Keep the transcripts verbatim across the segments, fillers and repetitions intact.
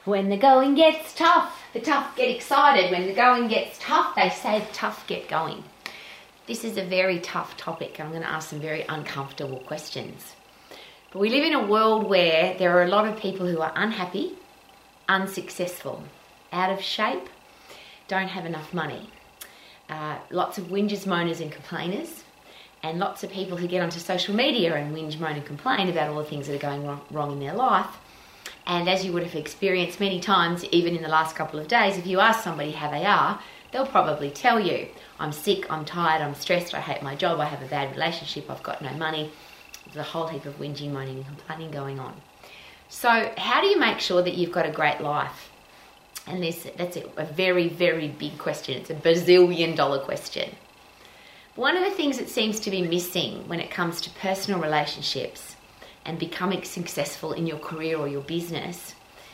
When the going gets tough, the tough get excited. When the going gets tough, they say the tough get going. This is a very tough topic. I'm going to ask some very uncomfortable questions. But we live in a world where there are a lot of people who are unhappy, unsuccessful, out of shape, don't have enough money. Uh, lots of whingers, moaners and complainers, and lots of people who get onto social media and whinge, moan and complain about all the things that are going wrong, wrong in their life. And as you would have experienced many times, even in the last couple of days, if you ask somebody how they are, they'll probably tell you, I'm sick, I'm tired, I'm stressed, I hate my job, I have a bad relationship, I've got no money. There's a whole heap of whinging, moaning and complaining going on. So how do you make sure that you've got a great life? And this, that's a very, very big question. It's a bazillion dollar question. One of the things that seems to be missing when it comes to personal relationships and becoming successful in your career or your business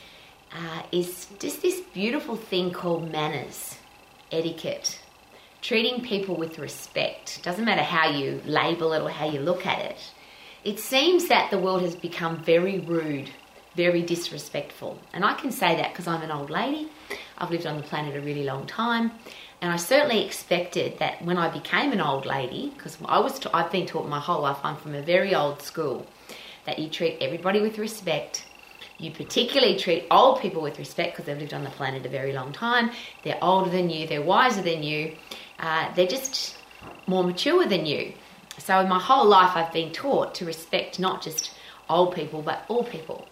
uh, is just this beautiful thing called manners, etiquette, treating people with respect. Doesn't matter how you label it or how you look at it. It seems that the world has become very rude, very disrespectful. And I can say that because I'm an old lady. I've lived on the planet a really long time. And I certainly expected that when I became an old lady, because I was, t- I've been taught my whole life, I'm from a very old school, that you treat everybody with respect. You particularly treat old people with respect because they've lived on the planet a very long time. They're older than you, they're wiser than you, uh, they're just more mature than you. So in my whole life I've been taught to respect not just old people but all people.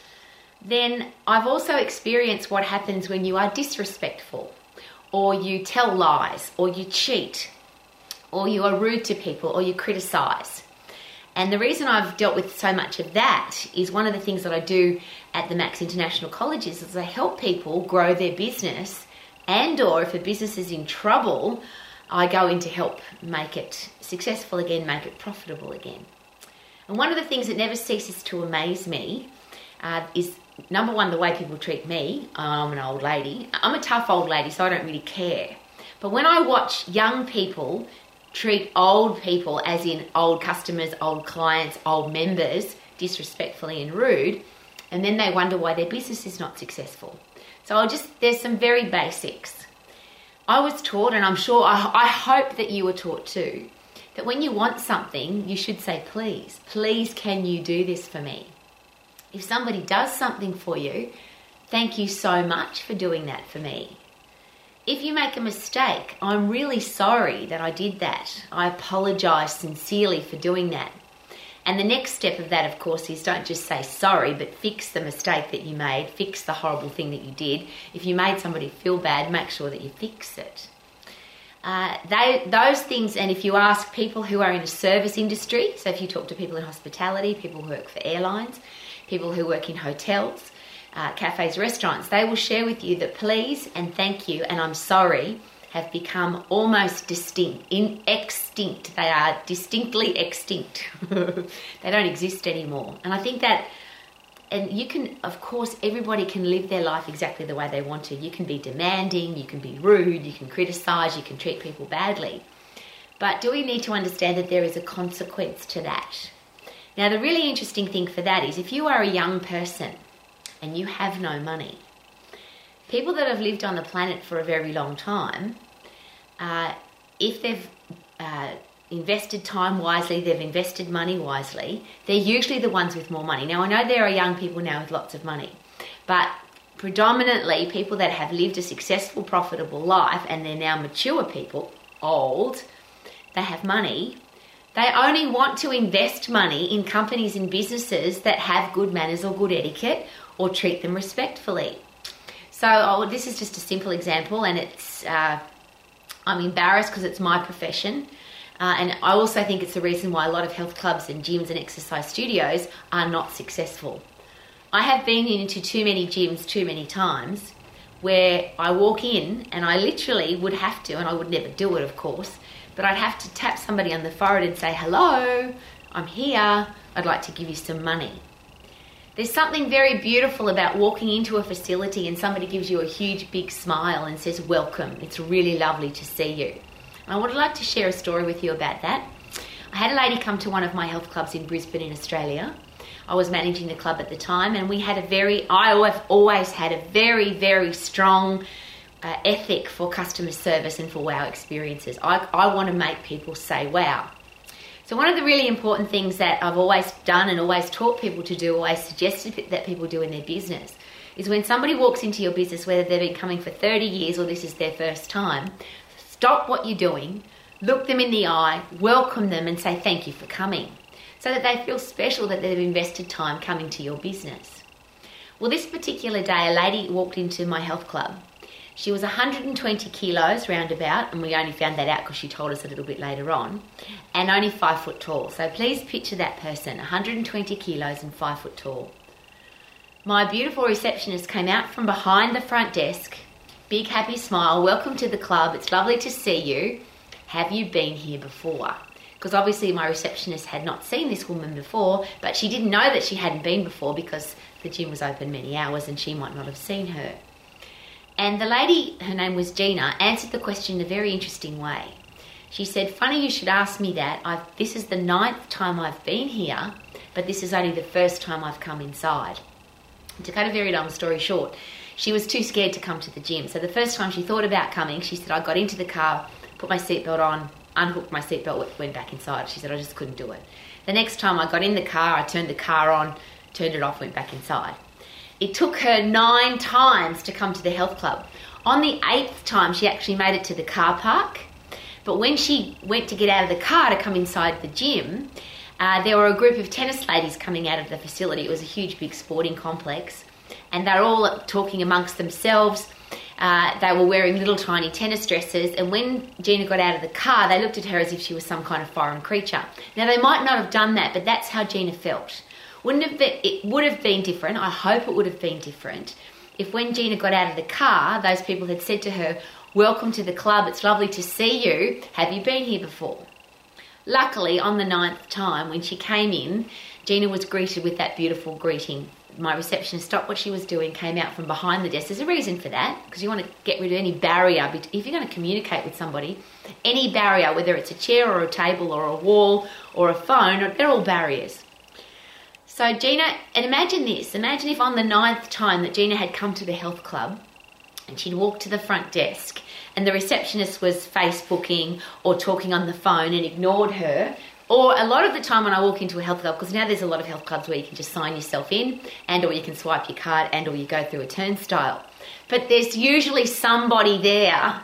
Then I've also experienced what happens when you are disrespectful, or you tell lies, or you cheat, or you are rude to people, or you criticise. And the reason I've dealt with so much of that is one of the things that I do at the Max International Colleges is I help people grow their business, and or if a business is in trouble, I go in to help make it successful again, make it profitable again. And one of the things that never ceases to amaze me uh, is, number one, the way people treat me. I'm an old lady. I'm a tough old lady, so I don't really care. But when I watch young people treat old people, as in old customers, old clients, old members, disrespectfully and rude, and then they wonder why their business is not successful. So I'll just, there's some very basics. I was taught, and I'm sure, I, I hope that you were taught too, that when you want something, you should say, please, please can you do this for me? If somebody does something for you, thank you so much for doing that for me. If you make a mistake, I'm really sorry that I did that. I apologise sincerely for doing that. And the next step of that, of course, is don't just say sorry, but fix the mistake that you made, fix the horrible thing that you did. If you made somebody feel bad, make sure that you fix it. Uh, they, those things, and if you ask people who are in a service industry, so if you talk to people in hospitality, people who work for airlines, people who work in hotels, uh, cafes, restaurants, they will share with you that please and thank you and I'm sorry have become almost distinct, in extinct. They are distinctly extinct. They don't exist anymore. And I think that, and you can, of course, everybody can live their life exactly the way they want to. You can be demanding, you can be rude, you can criticise, you can treat people badly. But do we need to understand that there is a consequence to that? Now, the really interesting thing for that is if you are a young person and you have no money, people that have lived on the planet for a very long time, uh, if they've uh, invested time wisely, they've invested money wisely, they're usually the ones with more money. Now, I know there are young people now with lots of money, but predominantly people that have lived a successful, profitable life and they're now mature people, old, they have money. They only want to invest money in companies and businesses that have good manners or good etiquette or treat them respectfully. So oh, this is just a simple example, and it's uh, I'm embarrassed because it's my profession. Uh, and I also think it's the reason why a lot of health clubs and gyms and exercise studios are not successful. I have been into too many gyms too many times where I walk in and I literally would have to, and I would never do it of course, but I'd have to tap somebody on the forehead and say, hello, I'm here, I'd like to give you some money. There's something very beautiful about walking into a facility and somebody gives you a huge big smile and says, welcome, it's really lovely to see you. And I would like to share a story with you about that. I had a lady come to one of my health clubs in Brisbane in Australia. I was managing the club at the time, and we had a very, I always, always had a very, very strong uh, ethic for customer service and for wow experiences. I, I want to make people say wow. So one of the really important things that I've always done and always taught people to do, always suggested that people do in their business, is when somebody walks into your business, whether they've been coming for thirty years or this is their first time, stop what you're doing, look them in the eye, welcome them and say thank you for coming, so that they feel special that they've invested time coming to your business. Well, this particular day, a lady walked into my health club. She was one hundred twenty kilos roundabout, and we only found that out because she told us a little bit later on, and only five foot tall. So please picture that person, one hundred twenty kilos and five foot tall. My beautiful receptionist came out from behind the front desk, big happy smile, welcome to the club, it's lovely to see you. Have you been here before? Because obviously my receptionist had not seen this woman before, but she didn't know that she hadn't been before because the gym was open many hours and she might not have seen her. And the lady, her name was Gina, answered the question in a very interesting way. She said, funny you should ask me that. I've, this is the ninth time I've been here, but this is only the first time I've come inside. To cut a very long story short, she was too scared to come to the gym. So the first time she thought about coming, she said, I got into the car, put my seatbelt on, unhooked my seatbelt, went back inside. She said, I just couldn't do it. The next time I got in the car, I turned the car on, turned it off, went back inside. It took her nine times to come to the health club. On the eighth time, she actually made it to the car park. But when she went to get out of the car to come inside the gym, uh, there were a group of tennis ladies coming out of the facility. It was a huge, big sporting complex. And they're all talking amongst themselves. Uh, they were wearing little tiny tennis dresses. And when Gina got out of the car, they looked at her as if she was some kind of foreign creature. Now, they might not have done that, but that's how Gina felt. Wouldn't have been, it would have been different, I hope it would have been different, if when Gina got out of the car, those people had said to her, welcome to the club, it's lovely to see you, have you been here before? Luckily, on the ninth time, when she came in, Gina was greeted with that beautiful greeting. My receptionist stopped what she was doing, came out from behind the desk. There's a reason for that, because you want to get rid of any barrier. If you're going to communicate with somebody, any barrier, whether it's a chair or a table or a wall or a phone, they're all barriers. So Gina, and imagine this, imagine if on the ninth time that Gina had come to the health club and she'd walked to the front desk and the receptionist was Facebooking or talking on the phone and ignored her. Or a lot of the time when I walk into a health club, because now there's a lot of health clubs where you can just sign yourself in and or you can swipe your card and or you go through a turnstile. But there's usually somebody there,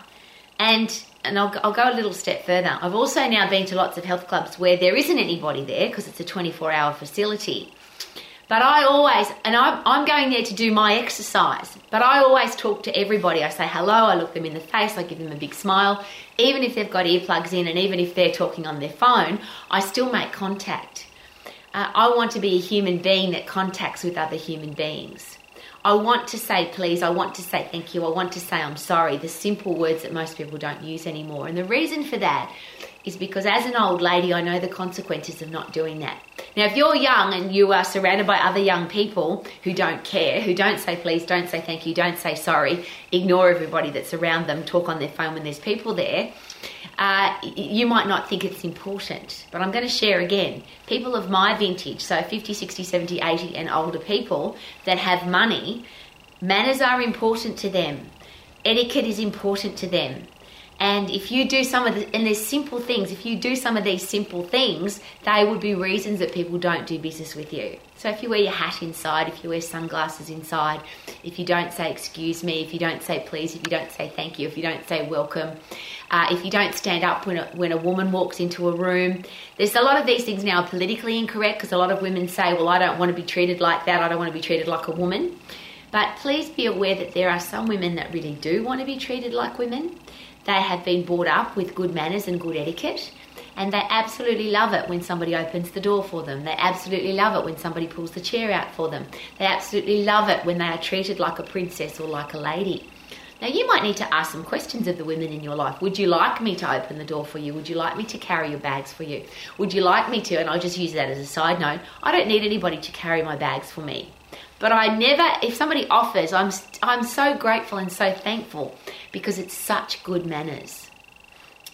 and and I'll, I'll go a little step further. I've also now been to lots of health clubs where there isn't anybody there because it's a twenty-four hour facility. But I always, and I'm, I'm going there to do my exercise, but I always talk to everybody. I say hello, I look them in the face, I give them a big smile. Even if they've got earplugs in and even if they're talking on their phone, I still make contact. Uh, I want to be a human being that contacts with other human beings. I want to say please, I want to say thank you, I want to say I'm sorry, the simple words that most people don't use anymore. And the reason for that is because as an old lady, I know the consequences of not doing that. Now, if you're young and you are surrounded by other young people who don't care, who don't say please, don't say thank you, don't say sorry, ignore everybody that's around them, talk on their phone when there's people there, uh, you might not think it's important. But I'm going to share again, people of my vintage, so fifty, sixty, seventy, eighty and older people that have money, manners are important to them. Etiquette is important to them. And if you do some of the, and there's simple things, if you do some of these simple things, they would be reasons that people don't do business with you. So if you wear your hat inside, if you wear sunglasses inside, if you don't say excuse me, if you don't say please, if you don't say thank you, if you don't say welcome, uh, if you don't stand up when a, when a woman walks into a room. There's a lot of these things now are politically incorrect because a lot of women say, well, I don't want to be treated like that, I don't want to be treated like a woman. But please be aware that there are some women that really do want to be treated like women. They have been brought up with good manners and good etiquette, and they absolutely love it when somebody opens the door for them. They absolutely love it when somebody pulls the chair out for them. They absolutely love it when they are treated like a princess or like a lady. Now, you might need to ask some questions of the women in your life. Would you like me to open the door for you? Would you like me to carry your bags for you? Would you like me to, and I'll just use that as a side note, I don't need anybody to carry my bags for me. But I never, if somebody offers, I'm I'm so grateful and so thankful because it's such good manners.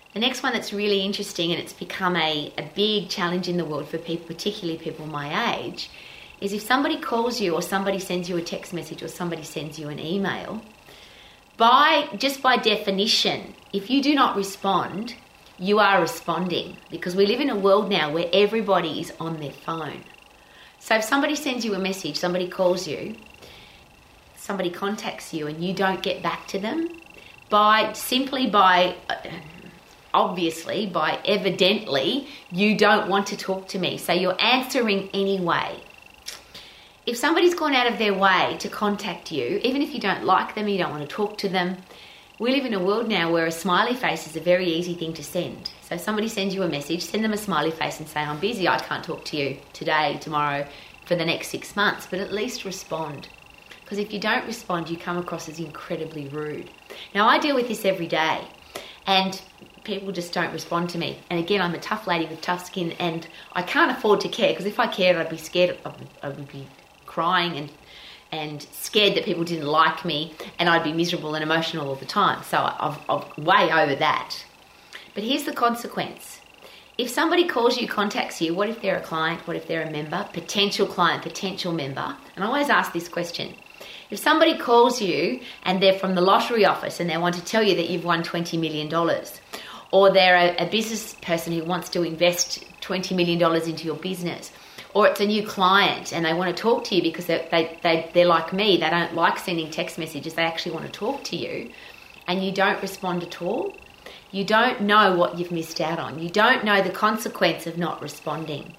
The next one that's really interesting, and it's become a, a big challenge in the world for people, particularly people my age, is if somebody calls you or somebody sends you a text message or somebody sends you an email, by just by definition, if you do not respond, you are responding, because we live in a world now where everybody is on their phone. So if somebody sends you a message, somebody calls you, somebody contacts you and you don't get back to them, by simply by, obviously, by evidently, you don't want to talk to me. So you're answering anyway. If somebody's gone out of their way to contact you, even if you don't like them, you don't want to talk to them, we live in a world now where a smiley face is a very easy thing to send. So if somebody sends you a message, send them a smiley face and say, I'm busy, I can't talk to you today, tomorrow, for the next six months, but at least respond. Because if you don't respond, you come across as incredibly rude. Now, I deal with this every day, and people just don't respond to me. And again, I'm a tough lady with tough skin, and I can't afford to care, because if I cared, I'd be scared, I would be crying and and scared that people didn't like me, and I'd be miserable and emotional all the time. So I've, I've way over that. But here's the consequence. If somebody calls you, contacts you, what if they're a client? What if they're a member? Potential client, potential member. And I always ask this question. If somebody calls you and they're from the lottery office and they want to tell you that you've won twenty million dollars, or they're a, a business person who wants to invest twenty million dollars into your business, or it's a new client and they want to talk to you because they, they, they, they're like me, they don't like sending text messages, they actually want to talk to you, and you don't respond at all, you don't know what you've missed out on. You don't know the consequence of not responding.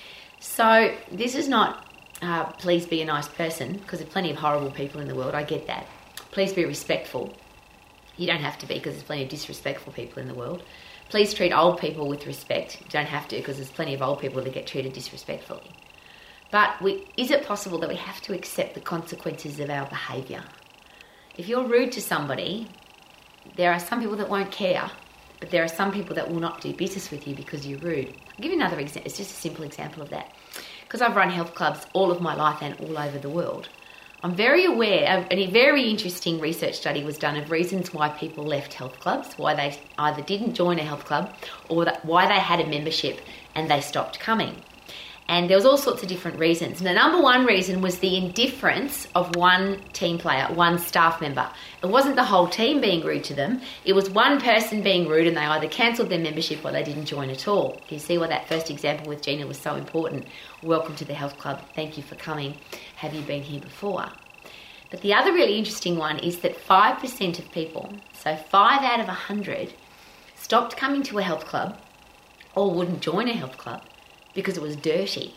So this is not, uh, please be a nice person, because there's plenty of horrible people in the world, I get that. Please be respectful. You don't have to be, because there's plenty of disrespectful people in the world. Please treat old people with respect. You don't have to, because there's plenty of old people that get treated disrespectfully. But we, is it possible that we have to accept the consequences of our behaviour? If you're rude to somebody, there are some people that won't care, but there are some people that will not do business with you because you're rude. I'll give you another example. It's just a simple example of that. Because I've run health clubs all of my life and all over the world, I'm very aware of, and a very interesting research study was done of reasons why people left health clubs, why they either didn't join a health club or that, why they had a membership and they stopped coming. And there was all sorts of different reasons. And the number one reason was the indifference of one team player, one staff member. It wasn't the whole team being rude to them. It was one person being rude and they either cancelled their membership or they didn't join at all. Can you see why that first example with Gina was so important? Welcome to the health club. Thank you for coming. Have you been here before? But the other really interesting one is that five percent of people, so five out of one hundred, stopped coming to a health club or wouldn't join a health club because it was dirty.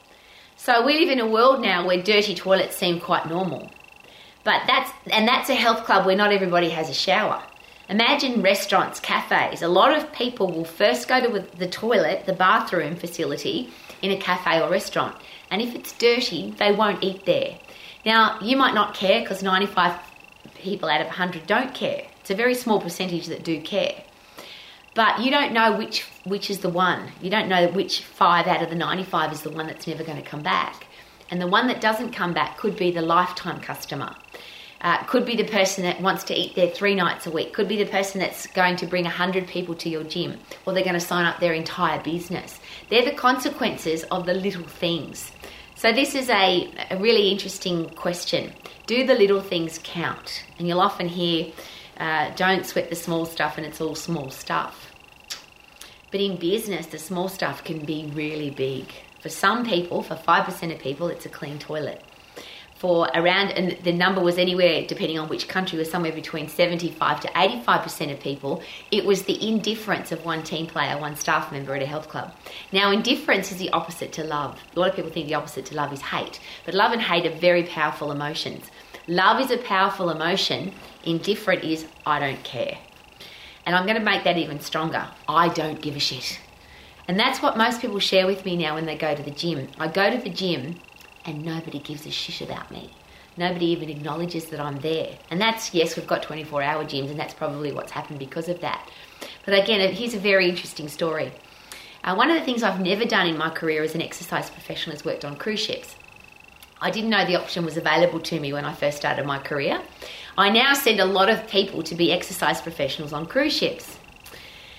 So we live in a world now where dirty toilets seem quite normal. But that's, and that's a health club where not everybody has a shower. Imagine restaurants, cafes. A lot of people will first go to the toilet, the bathroom facility in a cafe or restaurant. And if it's dirty, they won't eat there. Now, you might not care because ninety-five people out of one hundred don't care. It's a very small percentage that do care. But you don't know which which is the one. You don't know which five out of the ninety-five is the one that's never going to come back. And the one that doesn't come back could be the lifetime customer. Uh, could be the person that wants to eat there three nights a week. Could be the person that's going to bring one hundred people to your gym, or they're going to sign up their entire business. They're the consequences of the little things. So this is a, a really interesting question. Do the little things count? And you'll often hear, uh, don't sweat the small stuff and it's all small stuff. But in business, the small stuff can be really big. For some people, for five percent of people, it's a clean toilet. For around, and the number was anywhere, depending on which country, was somewhere between seventy-five to eighty-five percent of people, it was the indifference of one team player, one staff member at a health club. Now, indifference is the opposite to love. A lot of people think the opposite to love is hate, but love and hate are very powerful emotions. Love is a powerful emotion. Indifferent is, I don't care. And I'm going to make that even stronger. I don't give a shit. And that's what most people share with me now when they go to the gym. I go to the gym and nobody gives a shit about me. Nobody even acknowledges that I'm there. And that's, yes, we've got twenty-four hour gyms, and that's probably what's happened because of that. But again, here's a very interesting story. Uh, one of the things I've never done in my career as an exercise professional is worked on cruise ships. I didn't know the option was available to me when I first started my career. I now send a lot of people to be exercise professionals on cruise ships.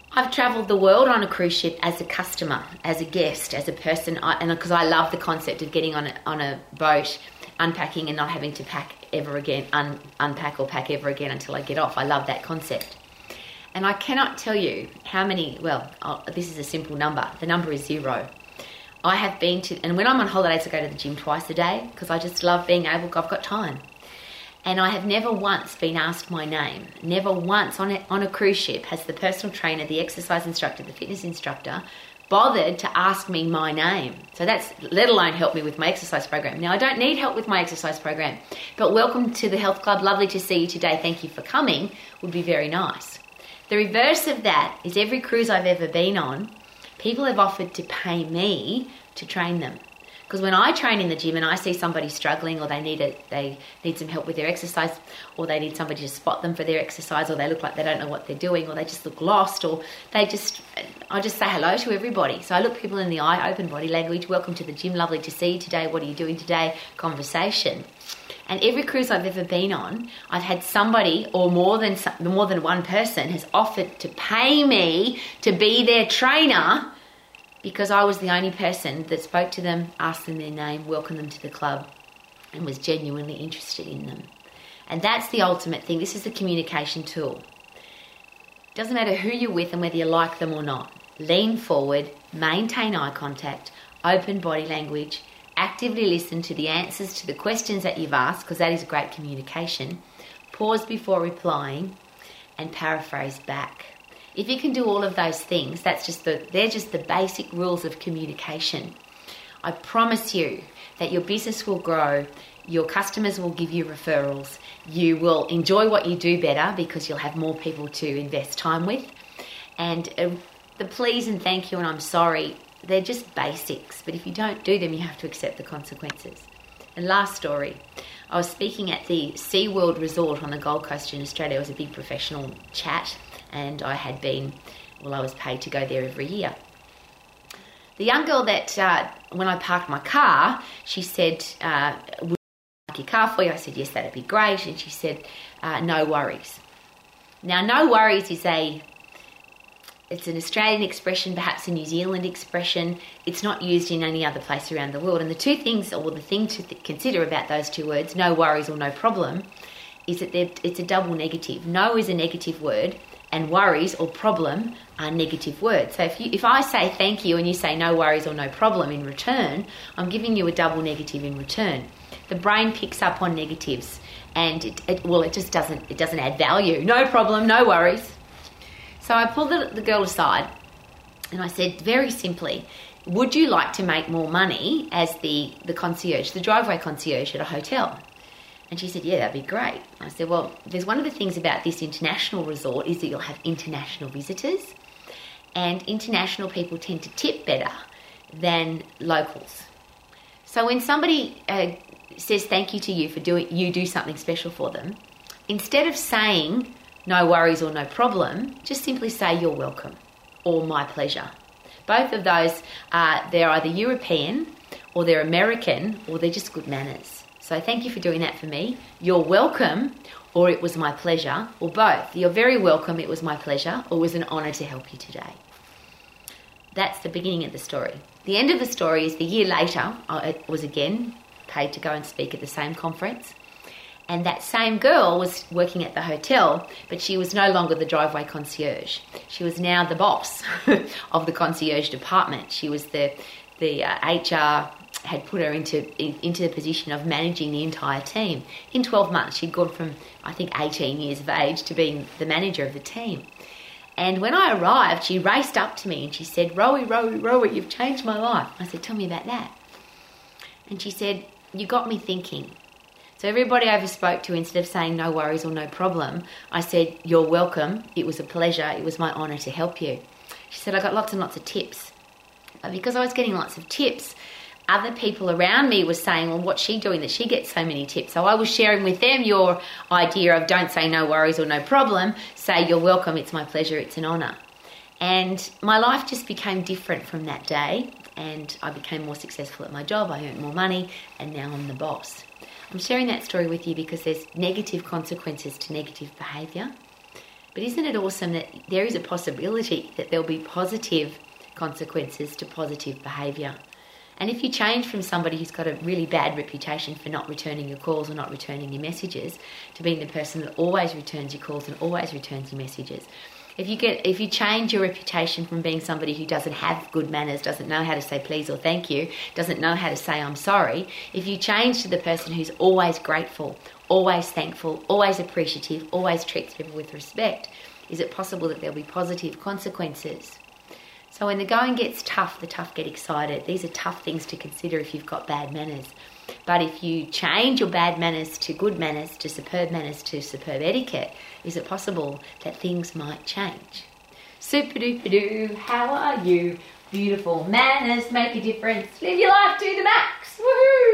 I've travelled the world on a cruise ship as a customer, as a guest, as a person, I, and because I love the concept of getting on a, on a boat, unpacking and not having to pack ever again, un, unpack or pack ever again until I get off. I love that concept. And I cannot tell you how many, well, I'll, this is a simple number. The number is zero. I have been to, and when I'm on holidays, I go to the gym twice a day because I just love being able, I've got time. And I have never once been asked my name. Never once on a, on a cruise ship has the personal trainer, the exercise instructor, the fitness instructor bothered to ask me my name. So that's, let alone help me with my exercise program. Now, I don't need help with my exercise program, but welcome to the Health Club. Lovely to see you today. Thank you for coming. Would be very nice. The reverse of that is every cruise I've ever been on, people have offered to pay me to train them. Because when I train in the gym and I see somebody struggling, or they need a, they need some help with their exercise, or they need somebody to spot them for their exercise, or they look like they don't know what they're doing, or they just look lost, or they just, I just say hello to everybody. So I look people in the eye, open body language, welcome to the gym, lovely to see you today, what are you doing today, conversation. And every cruise I've ever been on, I've had somebody, or more than more than one person, has offered to pay me to be their trainer, because I was the only person that spoke to them, asked them their name, welcomed them to the club, and was genuinely interested in them. And that's the ultimate thing. This is the communication tool. It doesn't matter who you're with and whether you like them or not. Lean forward, maintain eye contact, open body language, actively listen to the answers to the questions that you've asked, because that is great communication. Pause before replying, and paraphrase back. If you can do all of those things, that's just the, they're just the basic rules of communication. I promise you that your business will grow, your customers will give you referrals, you will enjoy what you do better because you'll have more people to invest time with. And uh, the please and thank you and I'm sorry, they're just basics, but if you don't do them, you have to accept the consequences. And last story, I was speaking at the SeaWorld Resort on the Gold Coast in Australia. It was a big professional chat, and I had been, well, I was paid to go there every year. The young girl that, uh, when I parked my car, she said, uh, would I park your car for you? I said, yes, that'd be great. And she said, uh, no worries. Now, no worries is a, it's an Australian expression, perhaps a New Zealand expression. It's not used in any other place around the world. And the two things, or the thing to th- consider about those two words, no worries or no problem, is that it's a double negative. No is a negative word, and worries or problem are negative words. So if you, if I say thank you and you say no worries or no problem in return, I'm giving you a double negative in return. The brain picks up on negatives, and it, it well, it just doesn't, it doesn't add value. No problem, no worries. So I pulled the, the girl aside and I said very simply, would you like to make more money as the, the concierge, the driveway concierge at a hotel? And she said, yeah, that'd be great. I said, well, there's one of the things about this international resort is that you'll have international visitors, and international people tend to tip better than locals. So when somebody uh, says thank you to you for doing, you do something special for them, instead of saying no worries or no problem, just simply say you're welcome or my pleasure. Both of those, uh, they're either European or they're American, or they're just good manners. So thank you for doing that for me. You're welcome, or it was my pleasure, or both. You're very welcome, it was my pleasure, or it was an honour to help you today. That's the beginning of the story. The end of the story is the year later, I was again paid to go and speak at the same conference. And that same girl was working at the hotel, but she was no longer the driveway concierge. She was now the boss of the concierge department. She was the, the uh, H R had put her into into the position of managing the entire team. In twelve months, she'd gone from, I think, eighteen years of age to being the manager of the team. And when I arrived, she raced up to me and she said, Rowie, Rowie, Rowie, you've changed my life. I said, tell me about that. And she said, you got me thinking. So everybody I ever spoke to, instead of saying no worries or no problem, I said, you're welcome. It was a pleasure. It was my honour to help you. She said, I got lots and lots of tips. But because I was getting lots of tips, other people around me were saying, well, what's she doing that she gets so many tips? So I was sharing with them your idea of don't say no worries or no problem. Say you're welcome. It's my pleasure. It's an honour. And my life just became different from that day. And I became more successful at my job. I earned more money. And now I'm the boss. I'm sharing that story with you because there's negative consequences to negative behaviour. But isn't it awesome that there is a possibility that there'll be positive consequences to positive behaviour? And if you change from somebody who's got a really bad reputation for not returning your calls or not returning your messages to being the person that always returns your calls and always returns your messages, if you get if you change your reputation from being somebody who doesn't have good manners, doesn't know how to say please or thank you, doesn't know how to say I'm sorry, if you change to the person who's always grateful, always thankful, always appreciative, always treats people with respect, is it possible that there'll be positive consequences? So when the going gets tough, the tough get excited. These are tough things to consider if you've got bad manners. But if you change your bad manners to good manners, to superb manners, to superb etiquette, is it possible that things might change? Super duper doo, how are you? Beautiful manners make a difference. Live your life to the max. Woohoo!